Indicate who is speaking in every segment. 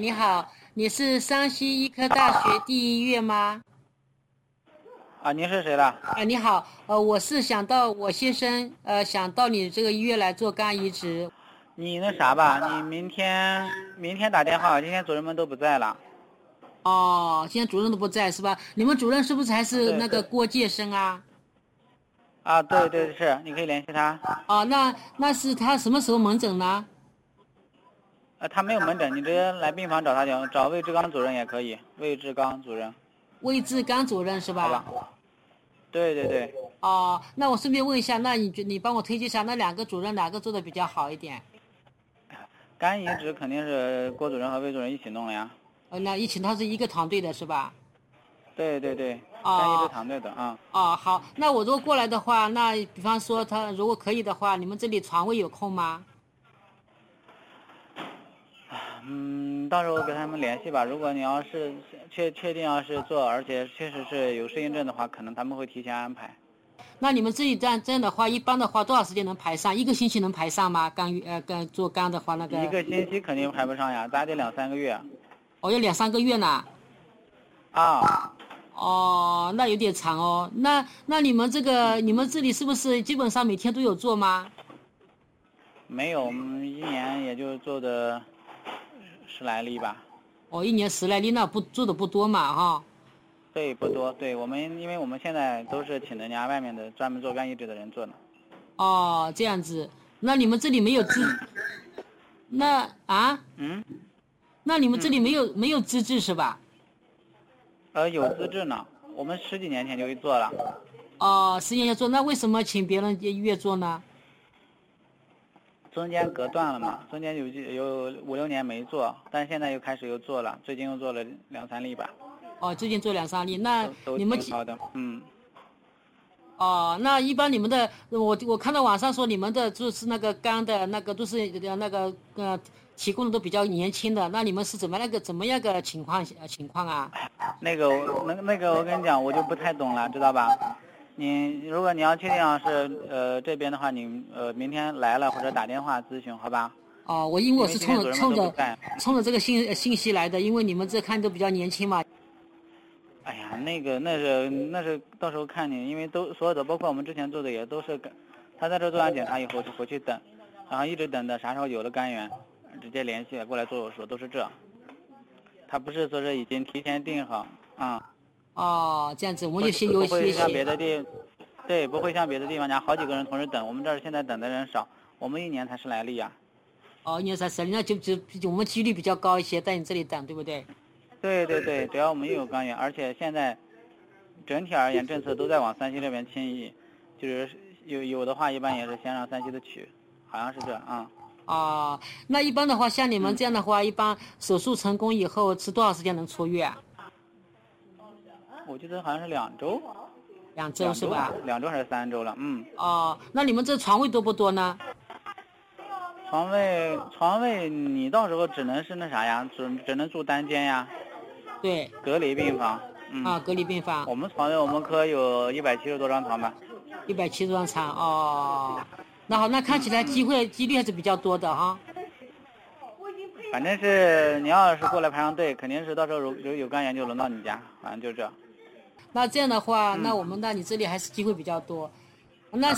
Speaker 1: 你好，你是山西医科大学第一医院吗？
Speaker 2: 啊，您是谁的？
Speaker 1: 你好，我是想到我先生，想到你这个医院来做肝移植。
Speaker 2: 你那啥吧，你明天打电话，今天主任们都不在了。
Speaker 1: 哦，现在主任都不在是吧？你们主任是不是还是那个
Speaker 2: 对对。
Speaker 1: 郭介生啊？
Speaker 2: 啊，对对是，你可以联系他。
Speaker 1: 哦，那是他什么时候门诊呢？
Speaker 2: 他没有门诊，你直接来病房找他就找魏志刚主任也可以，魏志刚主任，
Speaker 1: 魏志刚主任是吧？
Speaker 2: 好吧？对对对。
Speaker 1: 哦，那我顺便问一下，那你帮我推荐一下，那两个主任哪个做的比较好一点？
Speaker 2: 肝移植肯定是郭主任和魏主任一起弄了呀。
Speaker 1: 那一起他是一个团队的是吧？
Speaker 2: 对对对，
Speaker 1: 哦
Speaker 2: 肝移植团队的啊。
Speaker 1: 哦，好，那我如果过来的话，那比方说他如果可以的话，你们这里床位有空吗？
Speaker 2: 到时候跟他们联系吧。如果你要是确定要是做，而且确实是有适应症的话，可能他们会提前安排。
Speaker 1: 那你们这里这样的话，一般的话多少时间能排上？一个星期能排上吗？做肝的话，那个
Speaker 2: 一个星期肯定排不上呀，咱得2-3个月。
Speaker 1: 哦，要2-3个月呢。
Speaker 2: 啊。
Speaker 1: 哦，那有点长哦。那你们这里是不是基本上每天都有做吗？
Speaker 2: 没有，我们一年也就做的10来例吧。
Speaker 1: 哦，一年10来例，那做的不多嘛哈。
Speaker 2: 对，不多。对，因为我们现在都是请人家外面的专门做肝移植的人做的。
Speaker 1: 哦，这样子，那你们这里没有那那你们这里没有资质是吧？
Speaker 2: 有资质呢，我们10几年前就去做了。
Speaker 1: 哦，10年要做，那为什么请别人越做呢？
Speaker 2: 中间隔断了嘛，中间有5-6年没做，但现在又开始又做了，最近又做了2-3例吧。
Speaker 1: 哦，最近做2-3例，那
Speaker 2: 都
Speaker 1: 你们
Speaker 2: 挺好的。
Speaker 1: 哦，那一般你们的我看到网上说你们的就是那个肝的那个都是那个提供的都比较年轻的，那你们是怎么样个情况啊？
Speaker 2: 那个我跟你讲，我就不太懂了，知道吧？如果你要确定是这边的话，你明天来了或者打电话咨询，好吧？
Speaker 1: 哦，因为我是冲着这个信息来的，因为你们这看都比较年轻嘛。
Speaker 2: 哎呀，那是到时候看你，因为所有的包括我们之前做的也都是他在这做完检查以后就回去等，然后一直等啥时候有了肝源，直接联系过来做手术，都是这。他不是说是已经提前定好啊。
Speaker 1: 哦，这样子我们就先有
Speaker 2: 不会像别
Speaker 1: 些。
Speaker 2: 的对，不会像别的地方家好几个人同时等，我们这儿现在等的人少，我们一年才10来例呀。
Speaker 1: 哦，1年30例，那就我们几率比较高一些，在你这里等，对不对？
Speaker 2: 对对对，只要我们又有肝源，而且现在整体而言政策都在往山西这边迁移，就是有的话一般也是先让山西的取，好像是这啊。
Speaker 1: 哦，那一般的话，像你们这样的话，一般手术成功以后是多少时间能出院啊？
Speaker 2: 我记得好像是2周。
Speaker 1: 2周是吧
Speaker 2: ？2周还是3周了？
Speaker 1: 哦，那你们这床位多不多呢？
Speaker 2: 床位你到时候只能是那啥呀，只能住单间呀。
Speaker 1: 对。
Speaker 2: 隔离病房。
Speaker 1: 隔离病房。
Speaker 2: 我们床位我们科有170多张床吧。
Speaker 1: 170多张床哦。那好，那看起来几率还是比较多的哈。
Speaker 2: 反正是你要是过来排上队，肯定是到时候有肝源就轮到你家，反正就这。
Speaker 1: 那这样的话，那你这里还是机会比较多。那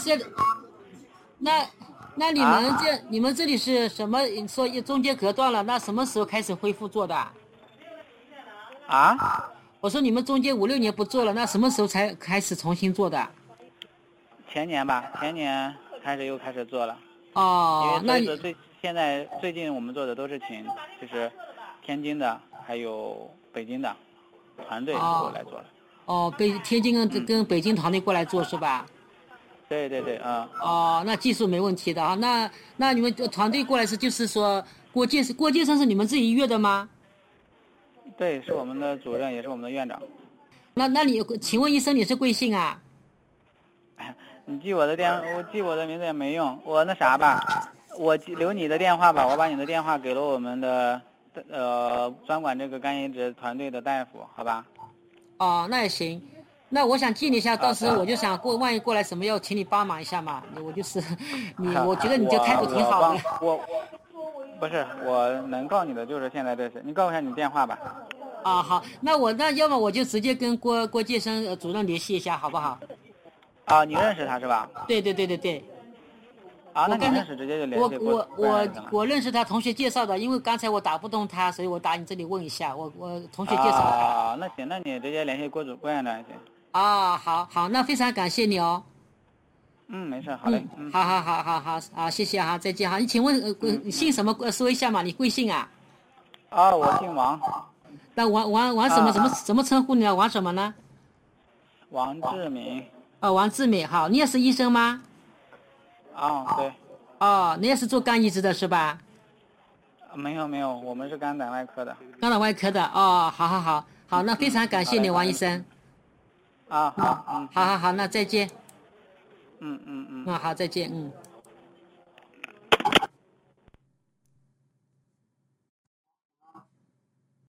Speaker 1: 你们这里是什么？你说中间隔断了，那什么时候开始恢复做的？
Speaker 2: 啊？
Speaker 1: 我说你们中间5-6年不做了，那什么时候才开始重新做的？
Speaker 2: 前年吧，前年又开始做了。
Speaker 1: 哦，
Speaker 2: 那现在最近我们做的都是请就是天津的还有北京的团队过来做了。
Speaker 1: 哦，天津跟北京团队过来做是吧？
Speaker 2: 对对对啊。
Speaker 1: 哦，那技术没问题的啊。那你们团队过来就是说郭介生是你们自己医院的吗？
Speaker 2: 对，是我们的主任，也是我们的院长。
Speaker 1: 那请问医生你是贵姓啊？
Speaker 2: 你记我的名字也没用，我那啥吧，我留你的电话吧，我把你的电话给了我们的专管这个肝移植团队的大夫，好吧？
Speaker 1: 哦，那也行。那我想记你一下，到时候我就想万一过来什么要请你帮忙一下嘛。我就是我觉得你这态度挺好的。
Speaker 2: 不是，我能告你的就是现在这些，你告诉一下你电话吧。
Speaker 1: 啊，好，那要么我就直接跟郭介生主任联系一下，好不好？
Speaker 2: 啊，你认识他是吧？
Speaker 1: 对对对对对。
Speaker 2: 啊，那
Speaker 1: 我跟
Speaker 2: 你认识直接就联系过。
Speaker 1: 我认识他同学介绍的，因为刚才我打不动他，所以我打你这里问一下，我同学介绍的。
Speaker 2: 啊，那行，那你直接联系郭院长行。
Speaker 1: 啊，好好，那非常感谢你哦。
Speaker 2: 没事，好嘞。
Speaker 1: 好，谢谢哈，再见哈。你请问你姓什么？说一下嘛，你贵姓啊？
Speaker 2: 啊，我姓王。
Speaker 1: 那王什么称呼你呢？王什么呢？
Speaker 2: 王志敏。
Speaker 1: 王志敏，好，你也是医生吗？
Speaker 2: 啊，对。
Speaker 1: 哦，你也是做肝移植的是吧？
Speaker 2: 没有，我们是肝胆外科的。
Speaker 1: 肝胆外科的哦，好，那非常感谢你，王医生。
Speaker 2: 啊，好，
Speaker 1: 好，那再见。
Speaker 2: 嗯，
Speaker 1: 好，再见，